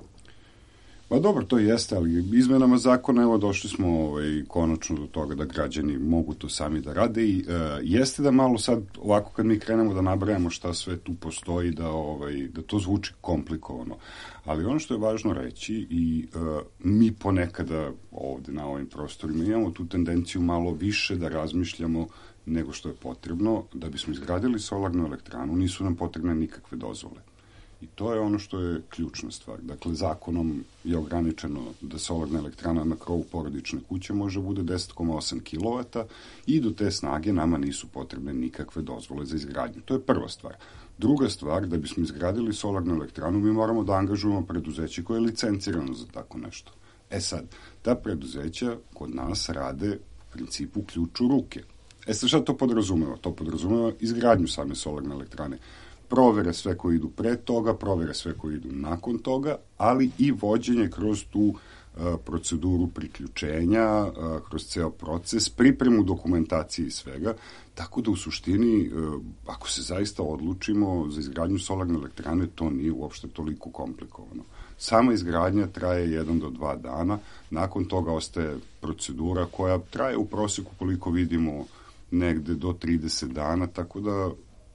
Speaker 12: Pa dobro, to jeste, ali izmenama zakona, evo, došli smo ovaj, konačno do toga da građani mogu to sami da rade i e, jeste da malo sad, ovako kad mi krenemo da nabrajamo šta sve tu postoji, da, ovaj, da to zvuči komplikovano. Ali ono što je važno reći i e, mi ponekada ovde na ovim prostorima imamo tu tendenciju malo više da razmišljamo nego što je potrebno. Da bismo izgradili solarnu elektranu, nisu nam potrebne nikakve dozvole. I to je ono što je ključna stvar. Dakle, zakonom je ograničeno da solarna elektrana na krovu porodične kuće može bude deset zarez osam kilovata i do te snage nama nisu potrebne nikakve dozvole za izgradnju. To je prva stvar. Druga stvar, da bismo izgradili solarnu elektranu, mi moramo da angažujemo preduzeće koje je licencirano za tako nešto. E sad, ta preduzeća kod nas rade u principu ključ u ruke. E sad, šta to podrazumeva? To podrazumeva izgradnju same solarne elektrane. Provere sve koji idu pre toga, provere sve koji idu nakon toga, ali i vođenje kroz tu uh, proceduru priključenja, uh, kroz ceo proces, pripremu dokumentacije i svega, tako da u suštini, uh, ako se zaista odlučimo za izgradnju solarne elektrane, to nije uopšte toliko komplikovano. Sama izgradnja traje jedan do dva dana, nakon toga ostaje procedura koja traje u proseku, koliko vidimo, negde do trideset dana, tako da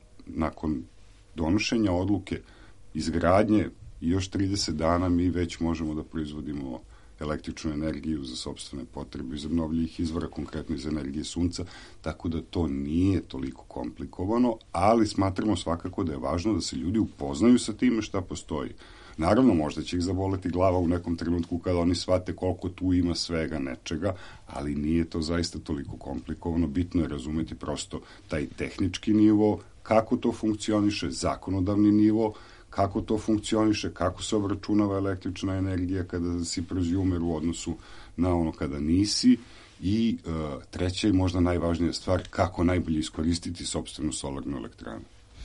Speaker 12: nakon donošenja odluke, izgradnje i još trideset dana mi već možemo da proizvodimo električnu energiju za sopstvene potrebe iz obnovljivih izvora, konkretno iz energije sunca, tako da to nije toliko komplikovano, ali smatramo svakako da je važno da se ljudi upoznaju sa time šta postoji. Naravno, možda će ih zaboleti glava u nekom trenutku kada oni shvate koliko tu ima svega nečega, ali nije to zaista toliko komplikovano. Bitno je razumeti prosto taj tehnički nivo, kako to funkcioniše, zakonodavni nivo, kako to funkcioniše, kako se obračunava električna energija kada si proziumer u odnosu na ono kada nisi i e, treća i možda najvažnija stvar, kako najbolje iskoristiti sopstvenu solarnu elektranu.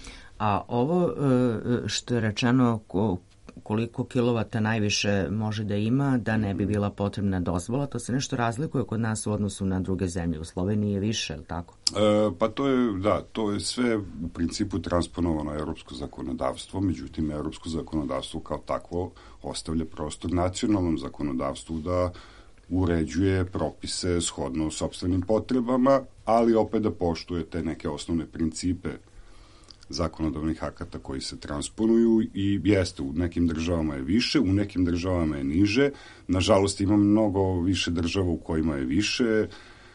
Speaker 1: A ovo što je rečeno, koliko kilovata najviše može da ima, da ne bi bila potrebna dozvola, to se nešto razlikuje kod nas u odnosu na druge zemlje. U Sloveniji je više, je li tako?
Speaker 12: E, pa to je, da, to je sve u principu transponovano evropsko zakonodavstvo, međutim, evropsko zakonodavstvo kao takvo ostavlja prostor nacionalnom zakonodavstvu da uređuje propise shodno sopstvenim potrebama, ali opet da poštuje te neke osnovne principe zakonodavnih akata koji se transponuju i jeste, u nekim državama je više, u nekim državama je niže. Nažalost, ima mnogo više država u kojima je više.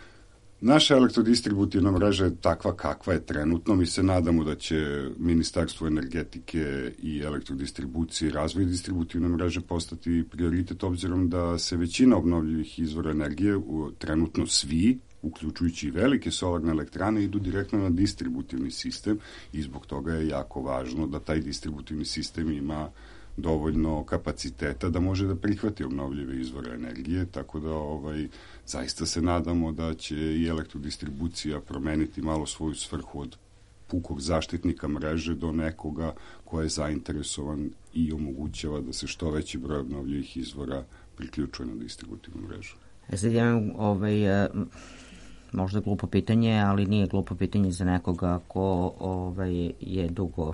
Speaker 12: Naša elektrodistributivna mreža je takva kakva je trenutno. Mi se nadamo da će Ministarstvo energetike i elektrodistribucije i razvoj distributivne mreže postati prioritet, obzirom da se većina obnovljivih izvora energije, trenutno svi, uključujući i velike solarne elektrane, idu direktno na distributivni sistem i zbog toga je jako važno da taj distributivni sistem ima dovoljno kapaciteta da može da prihvati obnovljive izvore energije, tako da ovaj, zaista se nadamo da će i elektrodistribucija promeniti malo svoju svrhu od pukog zaštitnika mreže do nekoga ko je zainteresovan i omogućava da se što veći broj obnovljivih izvora priključuje na distributivnu mrežu.
Speaker 1: Ja sad imam ovaj, možda glupo pitanje, ali nije glupo pitanje za nekoga ko ovaj, je dugo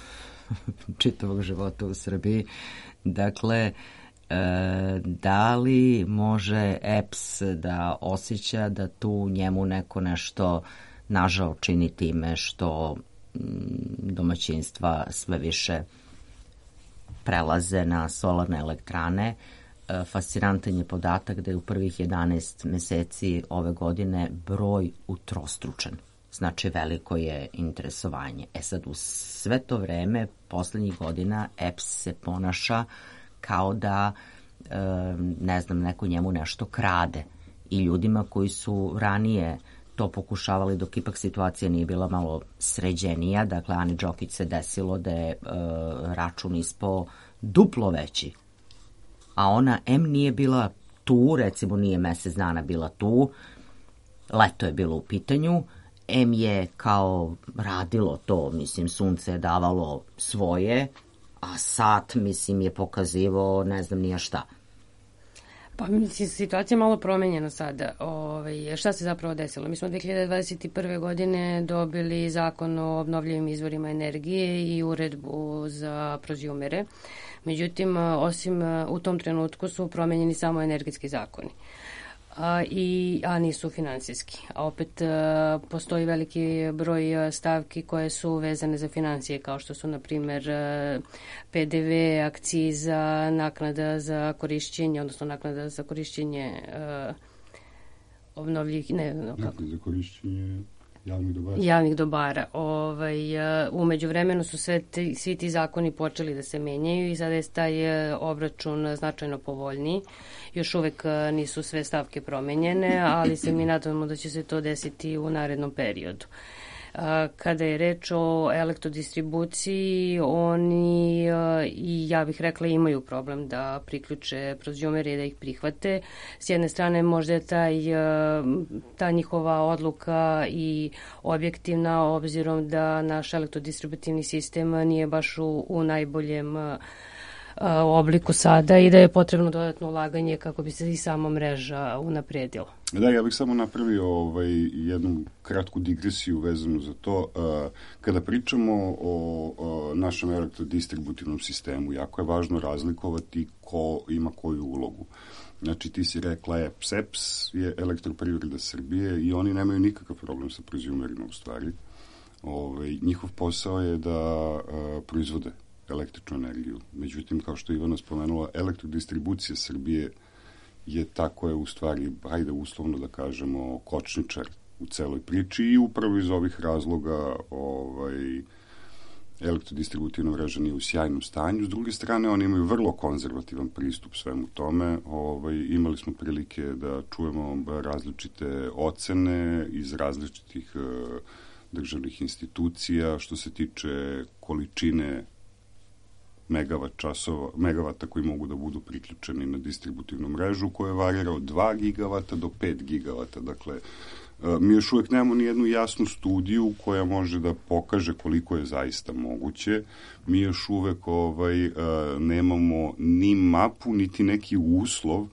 Speaker 1: čitavog života u Srbiji. Dakle, da li može E P S da osjeća da tu njemu neko nešto nažao čini time što domaćinstva sve više prelaze na solarne elektrane? Fascinantan je podatak da je u prvih jedanaest meseci ove godine broj utrostručen. Znači, veliko je interesovanje. E sad, u sve to vreme, poslednjih godina, E P S se ponaša kao da, ne znam, neko njemu nešto krade. I ljudima koji su ranije to pokušavali, dok ipak situacija nije bila malo sređenija, dakle, Ani Đokić se desilo da je račun ispao duplo veći. A ona em nije bila tu, recimo nije mesec dana bila tu, leto je bilo u pitanju, em je kao radilo to, mislim, sunce je davalo svoje, a sat, mislim, je pokazivao ne znam nija šta.
Speaker 11: Pa mislim, situacija je malo promenjena sada. Ove, šta se zapravo desilo? Mi smo dve hiljade dvadeset prve. godine dobili zakon o obnovljivim izvorima energije i uredbu za prozjumere. Međutim, osim u tom trenutku su promenjeni samo energetski zakoni. A, i, a nisu finansijski. A opet a, postoji veliki broj stavki koje su vezane za financije, kao što su, na primer, P D V, akciza, naknada za korišćenje, odnosno naknada za korišćenje a, obnovljivih... Ne, no,
Speaker 12: naknada za korišćenje javnih dobara.
Speaker 11: Javnih dobara. Ovaj, umeđu vremenu su sve ti, svi ti zakoni počeli da se menjaju i sada je taj obračun značajno povoljniji. Još uvek nisu sve stavke promenjene, ali se mi nadamo da će se to desiti u narednom periodu. Kada je reč o elektrodistribuciji, oni, i ja bih rekla, imaju problem da priključe prozjumere i da ih prihvate. S jedne strane možda je taj, ta njihova odluka i objektivna, obzirom da naš elektrodistributivni sistem nije baš u, u najboljem u obliku sada i da je potrebno dodatno ulaganje kako bi se i sama mreža unapredila.
Speaker 12: Da, ja bih samo napravio ovaj, jednu kratku digresiju vezanu za to. Kada pričamo o, o našem elektrodistributivnom sistemu, jako je važno razlikovati ko ima koju ulogu. Znači, ti si rekla E P S, E P S je Elektroprivreda Srbije i oni nemaju nikakav problem sa prozjumerima u stvari. Ovaj, njihov posao je da a, proizvode električnu energiju. Međutim, kao što je Ivana spomenula, elektrodistribucija Srbije je tako je u stvari, hajde uslovno da kažemo, kočničar u celoj priči i upravo iz ovih razloga ovaj, elektrodistributivna mreža nije u sjajnom stanju. S druge strane, oni imaju vrlo konzervativan pristup svemu tome. Ovaj, imali smo prilike da čujemo različite ocene iz različitih uh, državnih institucija što se tiče količine megavat časova, megavata koji mogu da budu priključeni na distributivnu mrežu koja varira od dva gigavata do pet gigavata. Dakle, mi još uvek nemamo ni jednu jasnu studiju koja može da pokaže koliko je zaista moguće. Mi još uvek ovaj, nemamo ni mapu, niti neki uslov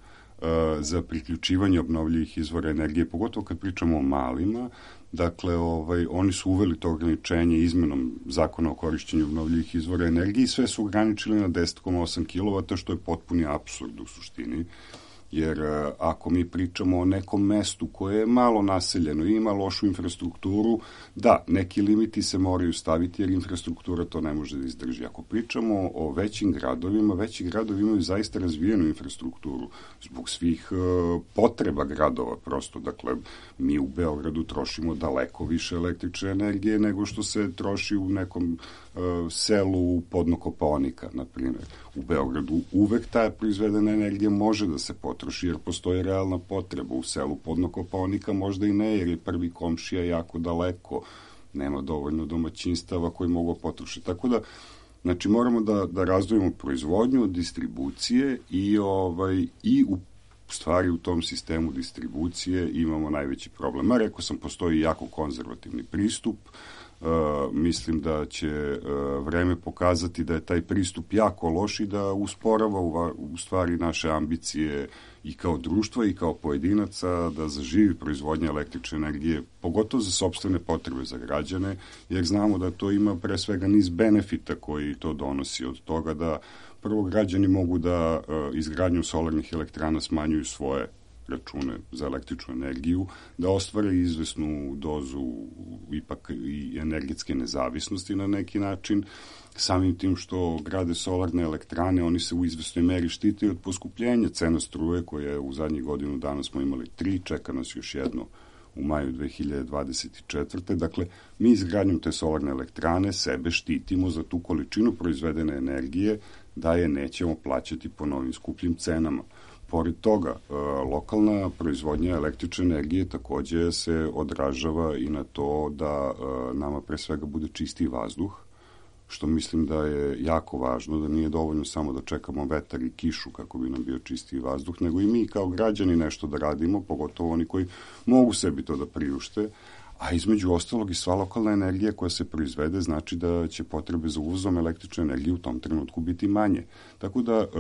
Speaker 12: za priključivanje obnovljivih izvora energije, pogotovo kad pričamo o malima. Dakle, ovaj, oni su uveli to ograničenje izmenom zakona o korišćenju obnovljivih izvora energije i sve su ograničili na deset zarez osam kilovata, što je potpuni apsurd u suštini. Jer ako mi pričamo o nekom mestu koje je malo naseljeno i ima lošu infrastrukturu, da, neki limiti se moraju staviti jer infrastruktura to ne može da izdrži. Ako pričamo o većim gradovima, veći gradovi imaju zaista razvijenu infrastrukturu zbog svih uh, potreba gradova prosto. Dakle, mi u Beogradu trošimo daleko više električne energije nego što se troši u nekom uh, selu podno Kopaonika, na primjer. U Beogradu uvek ta proizvedena energija može da se potroši jer postoji realna potreba. U selu podno Kopaonika možda i ne, jer je prvi komšija jako daleko, nema dovoljno domaćinstava koji mogu potrošiti. Tako da, znači, moramo da, da razdvojimo proizvodnju od distribucije i, ovaj, i u stvari u tom sistemu distribucije imamo najveći problem. A rekao sam, postoji jako konzervativni pristup. Uh, mislim da će uh, vreme pokazati da je taj pristup jako loš i da usporava u, u stvari naše ambicije i kao društva i kao pojedinaca da zaživi proizvodnja električne energije, pogotovo za sopstvene potrebe za građane, jer znamo da to ima pre svega niz benefita koji to donosi od toga da prvo građani mogu da uh, izgradnju solarnih elektrana smanjuju svoje račune za električnu energiju, da ostvare izvesnu dozu ipak i energetske nezavisnosti na neki način. Samim tim što grade solarne elektrane, oni se u izvesnoj meri štite od poskupljenja cena struje koje u zadnjih godinu dana smo imali tri, čeka nas još jedno u maju dve hiljade dvadeset četvrte. Dakle, mi izgradnjom te solarne elektrane sebe štitimo za tu količinu proizvedene energije da je nećemo plaćati po novim skupljim cenama. Pored toga, lokalna proizvodnja električne energije takođe se odražava i na to da nama pre svega bude čisti vazduh, što mislim da je jako važno, da nije dovoljno samo da čekamo vetar i kišu kako bi nam bio čisti vazduh, nego i mi kao građani nešto da radimo, pogotovo oni koji mogu sebi to da priušte, a između ostalog i sva lokalna energija koja se proizvede znači da će potrebe za uvozom električne energije u tom trenutku biti manje. Tako da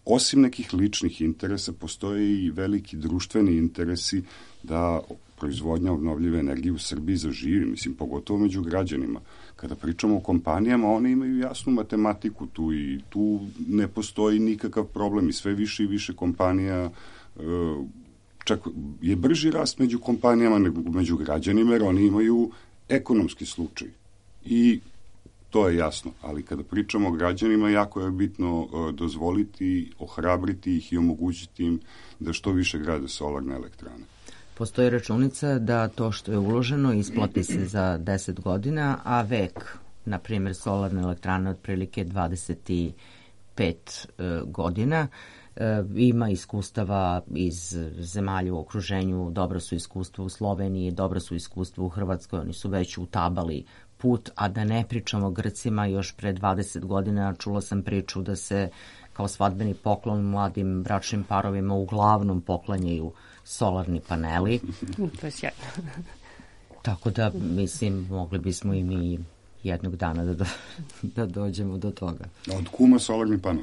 Speaker 12: osim nekih ličnih interesa, postoje i veliki društveni interesi da proizvodnja obnovljive energije u Srbiji zaživi, mislim, pogotovo među građanima. Kada pričamo o kompanijama, one imaju jasnu matematiku tu i tu ne postoji nikakav problem i sve više i više kompanija, čak je brži rast među kompanijama nego među građanima, jer oni imaju ekonomski slučaj. I to je jasno, ali kada pričamo o građanima, jako je bitno dozvoliti, ohrabriti ih i omogućiti im da što više grade solarne elektrane.
Speaker 1: Postoji računica da to što je uloženo isplati se za deset godina, a vek, na primjer, solarne elektrane otprilike dvadeset pet godina. Ima iskustava iz zemalja u okruženju, dobro su iskustva u Sloveniji, dobro su iskustva u Hrvatskoj, oni su već utabali put, a da ne pričamo o Grcima, još pre dvadeset godina čula sam priču da se kao svadbeni poklon mladim bračnim parovima uglavnom poklanjaju solarni paneli.
Speaker 11: To je sjajno.
Speaker 1: Tako da, mislim, mogli bismo i mi jednog dana da, do, da dođemo do toga.
Speaker 12: Od kuma solarni panel.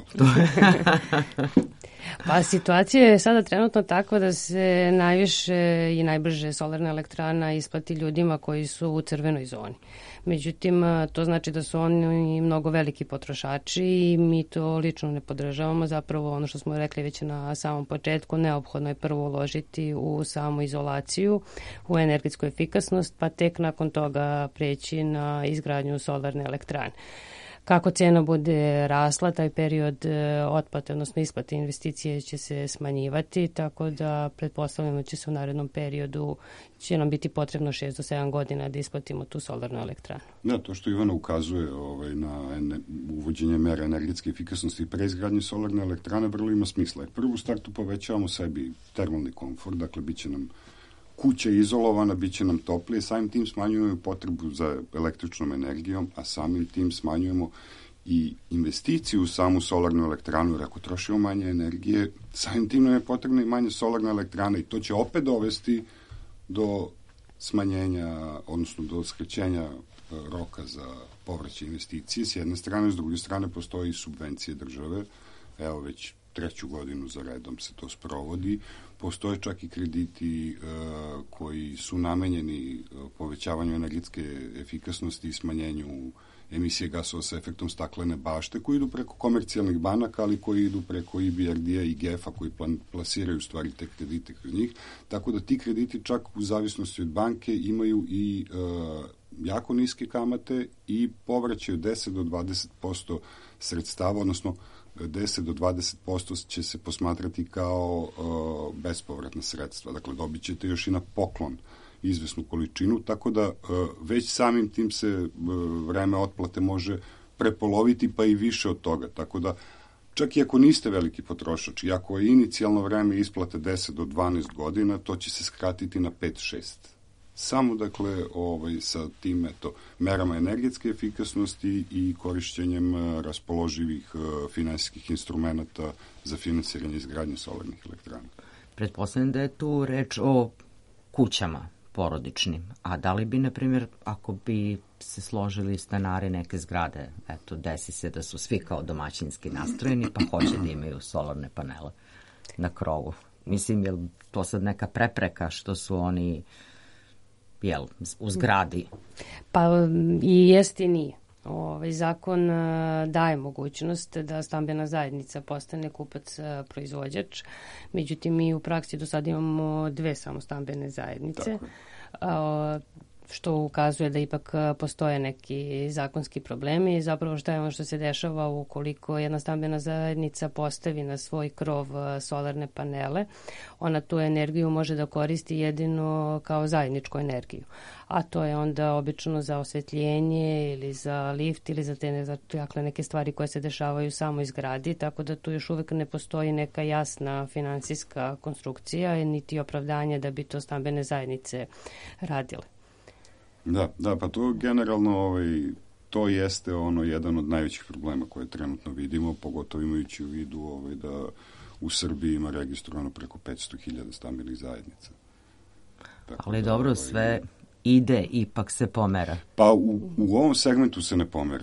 Speaker 11: Pa situacija je sada trenutno tako da se najviše i najbrže solarna elektrana isplati ljudima koji su u crvenoj zoni. Međutim, to znači da su oni mnogo veliki potrošači i mi to lično ne podržavamo. Zapravo, ono što smo rekli već na samom početku, neophodno je prvo uložiti u samu izolaciju, u energetsku efikasnost, pa tek nakon toga preći na izgradnju solarne elektrane. Kako cena bude rasla, taj period otplate, odnosno isplate investicije će se smanjivati, tako da pretpostavljamo će se u narednom periodu će nam biti potrebno šest do sedam godina da isplatimo tu solarnu elektranu.
Speaker 12: Da, to što Ivana ukazuje ovaj, na ene, uvođenje mera energetske efikasnosti i preizgradnje solarne elektrane vrlo ima smisla. Jer prvo u startu povećavamo sebi termalni komfort, dakle bit će nam kuća izolovana, bit će nam toplije, samim tim smanjujemo potrebu za električnom energijom, a samim tim smanjujemo i investiciju u samu solarnu elektranu, jer ako trošimo manje energije, samim tim nam je potrebna i manje solarna elektrana i to će opet dovesti do smanjenja, odnosno do skraćenja roka za povraćaj investicije. S jedne strane, s druge strane postoji subvencije države, evo već treću godinu za redom se to sprovodi. Postoje čak i krediti uh, koji su namenjeni povećavanju energetske efikasnosti i smanjenju emisije gasova sa efektom staklene bašte, koji idu preko komercijalnih banaka, ali koji idu preko I B R D-a i G E F-a, koji plan, plasiraju stvari te kredite kroz njih. Tako da ti krediti čak u zavisnosti od banke imaju i uh, jako niske kamate i povraćaju deset do dvadeset posto sredstava, odnosno deset do dvadeset posto će se posmatrati kao uh, bespovratna sredstva. Dakle, dobit ćete još i na poklon izvesnu količinu, tako da uh, već samim tim se uh, vreme otplate može prepoloviti, pa i više od toga. Tako da, čak i ako niste veliki potrošač, i ako je inicijalno vreme isplate deset do dvanaest godina, to će se skratiti na pet šest. Samo, dakle, ovaj, sa tim, eto, merama energetske efikasnosti i korišćenjem raspoloživih finansijskih instrumenta za finansiranje izgradnje solarnih elektrana.
Speaker 1: Pretpostavljam da je tu reč o kućama porodičnim, a da li bi, na primjer, ako bi se složili stanari neke zgrade, eto, desi se da su svi kao domaćinski nastrojeni, pa hoće da imaju solarne panele na krovu. Mislim, je li to sad neka prepreka što su oni jel, u zgradi?
Speaker 11: Pa i jest i nije. Ovaj zakon daje mogućnost da stambena zajednica postane kupac proizvođač. Međutim, mi u praksi do sada imamo dve samo stambene zajednice. Tako. Što ukazuje da ipak postoje neki zakonski problemi i zapravo šta je ono što se dešava ukoliko jedna stambena zajednica postavi na svoj krov solarne panele, ona tu energiju može da koristi jedino kao zajedničku energiju, a to je onda obično za osvetljenje ili za lift ili za te dakle, neke stvari koje se dešavaju samo iz zgradi, tako da tu još uvek ne postoji neka jasna finansijska konstrukcija niti opravdanje da bi to stambene zajednice radile.
Speaker 12: Da, da, pa to generalno ovaj, to jeste ono jedan od najvećih problema koje trenutno vidimo, pogotovo imajući u vidu ovaj, da u Srbiji ima registrovano preko petsto hiljada stambenih zajednica.
Speaker 1: Tako Ali da, dobro, ovaj, sve ide, ipak se pomera.
Speaker 12: Pa u, u ovom segmentu se ne pomera.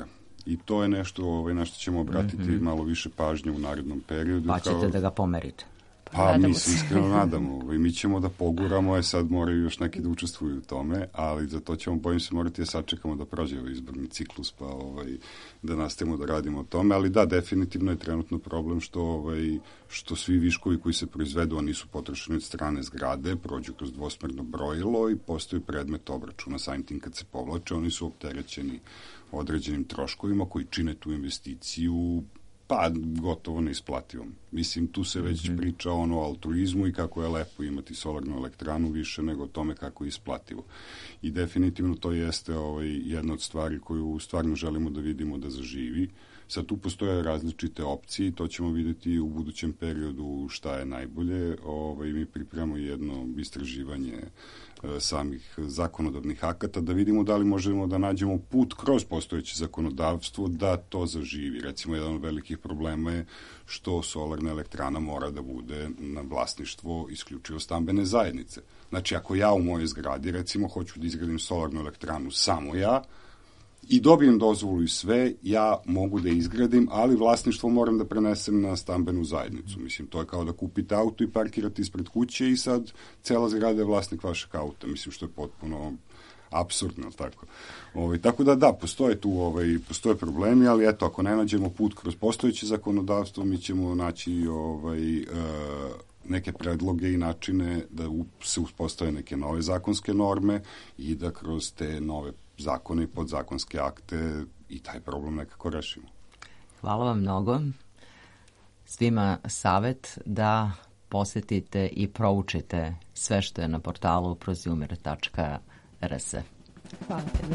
Speaker 12: I to je nešto ovaj, na što ćemo obratiti mm-hmm. malo više pažnje u narednom periodu.
Speaker 1: Pa ćete
Speaker 12: kao...
Speaker 1: da ga pomerite.
Speaker 12: Pa
Speaker 11: nadamo
Speaker 12: mi se iskreno nadamo. I mi ćemo da poguramo, je sad moraju još neki da učestvuju u tome, ali za to ćemo, bojim se, morati da sačekamo da prođe ovaj izborni ciklus, pa ovaj, da nastavimo da radimo o tome. Ali da, definitivno je trenutno problem što, ovaj, što svi viškovi koji se proizvedu, a nisu potrošeni od strane zgrade, prođu kroz dvosmerno brojilo i postaju predmet obračuna. Samim tim kad se povlače, oni su opterećeni određenim troškovima koji čine tu investiciju pa gotovo neisplativom. Mislim, tu se već mm-hmm. priča ono o altruizmu i kako je lepo imati solarnu elektranu više nego o tome kako je isplativo. I definitivno to jeste ovaj, jedna od stvari koju stvarno želimo da vidimo da zaživi. Sad tu postoje različite opcije i to ćemo vidjeti u budućem periodu šta je najbolje. Ovaj, mi pripremamo jedno istraživanje e, samih zakonodavnih akata da vidimo da li možemo da nađemo put kroz postojeće zakonodavstvo da to zaživi. Recimo, jedan od velikih problema je što solarna elektrana mora da bude na vlasništvo isključivo stambene zajednice. Znači, ako ja u mojoj zgradi, recimo, hoću da izgradim solarnu elektranu samo ja, i dobijem dozvolu i sve, ja mogu da izgradim, ali vlasništvo moram da prenesem na stambenu zajednicu. Mislim, to je kao da kupite auto i parkirate ispred kuće i sad cela zgrada je vlasnik vašeg auta. Mislim, što je potpuno apsurdno, tako. Ovaj, tako da da, postoje tu ovaj, postoje problemi, ali eto, ako ne nađemo put kroz postojeće zakonodavstvo, mi ćemo naći ovaj, e, neke predloge i načine da se uspostave neke nove zakonske norme i da kroz te nove zakone i podzakonske akte i taj problem nekako rešimo.
Speaker 1: Hvala vam mnogo. Svima savet da posetite i proučite sve što je na portalu prozumer tačka r s.
Speaker 9: Hvala tebi.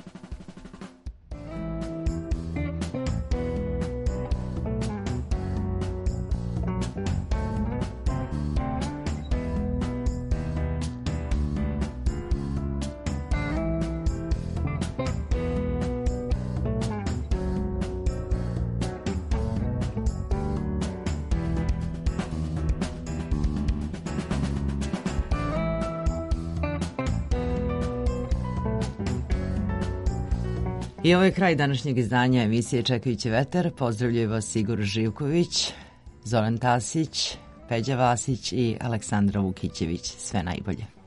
Speaker 1: I ovo je kraj današnjeg izdanja emisije Čekajući vetar. Pozdravljaju vas Igor Živković, Zoran Tasić, Peđa Vasić i Aleksandra Vukićević. Sve najbolje.